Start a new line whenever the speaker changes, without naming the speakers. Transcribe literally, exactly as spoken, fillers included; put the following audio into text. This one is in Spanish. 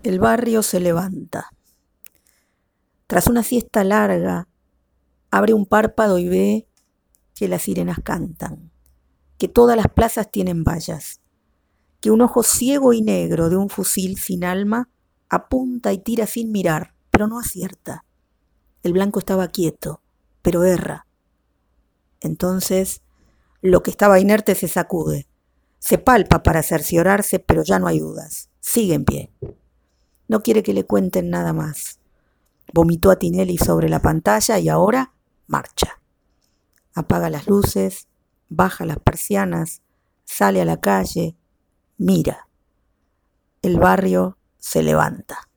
El barrio se levanta. Tras una siesta larga, abre un párpado y ve que las sirenas cantan, que todas las plazas tienen vallas, que un ojo ciego y negro de un fusil sin alma apunta y tira sin mirar, pero no acierta. El blanco estaba quieto, pero erra. Entonces, lo que estaba inerte se sacude, se palpa para cerciorarse, pero ya no hay dudas. Sigue en pie. No quiere que le cuenten nada más. Vomitó a Tinelli sobre la pantalla y ahora marcha. Apaga las luces, baja las persianas, sale a la calle, mira. El barrio se levanta.